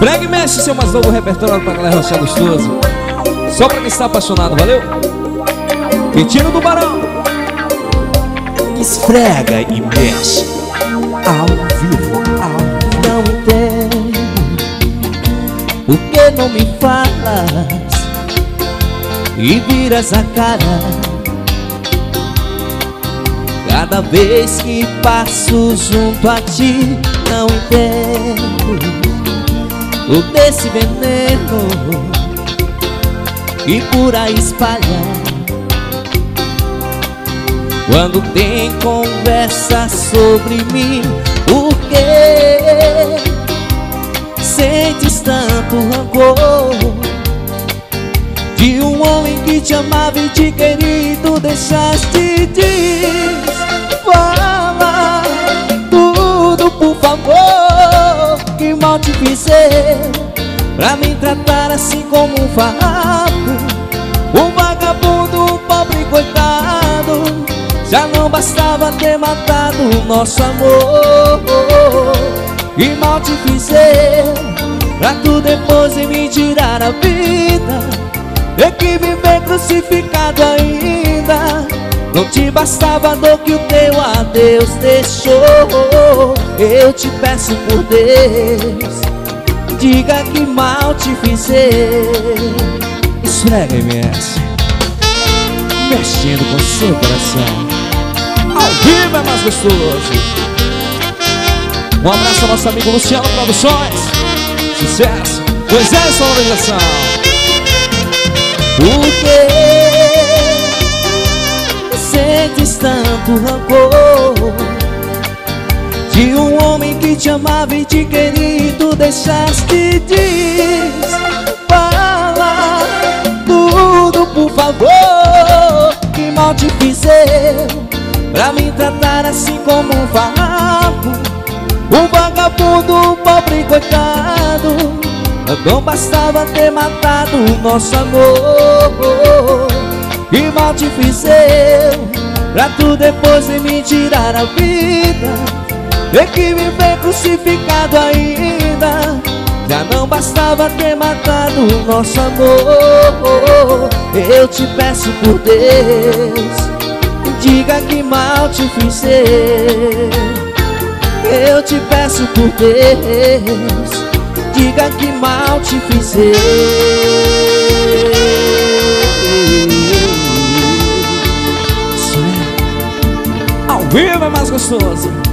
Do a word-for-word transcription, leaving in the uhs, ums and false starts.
Prega e mexe seu mais novo repertório pra galera achar gostoso. Só pra quem está apaixonado, valeu? Quintino do Barão. Esfrega e mexe ao vivo, ao vivo. Não entendo por que não me falas e viras a cara cada vez que passo junto a ti. Não entendo o desse veneno que por aí espalha quando tem conversa sobre mim. Por que sentes tanto rancor de um homem que te amava e te queria e tu deixaste de falar tudo, por favor? Que mal te fizer pra me tratar assim como um farrapo, um vagabundo, um pobre coitado? Já não bastava ter matado o nosso amor. Que mal te fizer pra tu depois de me tirar a vida, ter que me ver crucificado ainda. Não te bastava a dor que o teu adeus deixou. Eu te peço por Deus, diga que mal te fizer. Esfrega e mexe, mexendo com seu coração. Ao vivo é mais gostoso. Um abraço ao nosso amigo Luciano Produções. Sucesso, pois é essa organização. Por que sentes tanto rancor de um homem que te amava e te queria e tu deixaste de falar tudo, por favor? Que mal te fizer pra me tratar assim como um farrapo, um vagabundo, um pobre coitado? Não bastava ter matado o nosso amor. Que mal te fizer pra tu depois de me tirar a vida, ter que me ver crucificado ainda. Já não bastava ter matado o nosso amor. Eu te peço por Deus, diga que mal te fizer. Eu te peço por Deus, diga que mal te fizer. Ao vivo é mais gostoso.